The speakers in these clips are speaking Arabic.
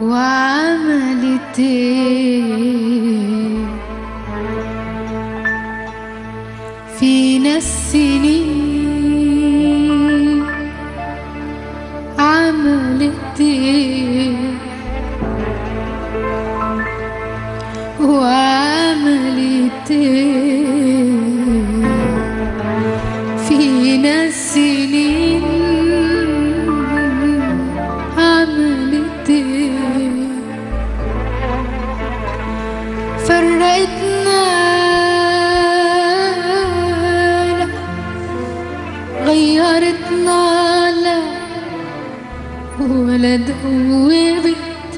وعملت ايه فينا السنين، عملت ايه وعملت ايه فينا السنين، عملت ايه فرقتنا لا غيرتنا لا ولا دوبت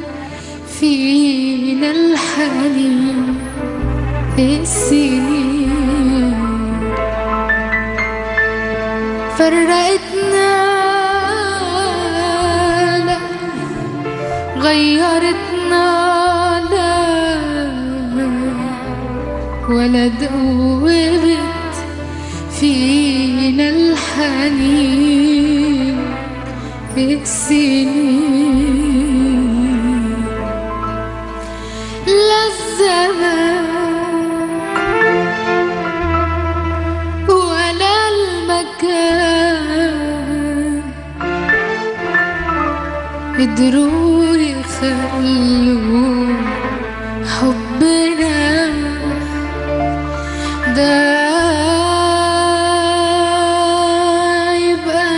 فينا الحنين السنين، فرقتنا لا غيرتنا لا ولا دوبت فينا الحنين السنين، لا الزمان ولا المكان قدروا يخلوا حبنا ده يبقى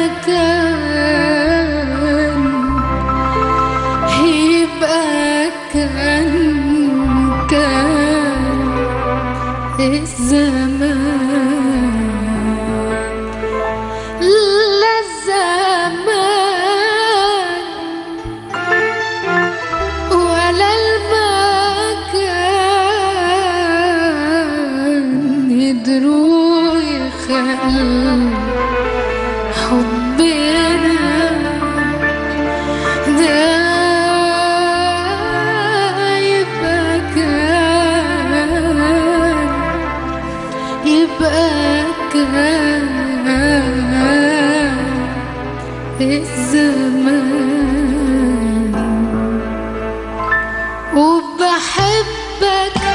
كان الزمان، لا الزمان ولا المكان قدروا يخلوا حبنا ده يبقى كان الزمان، وبحبك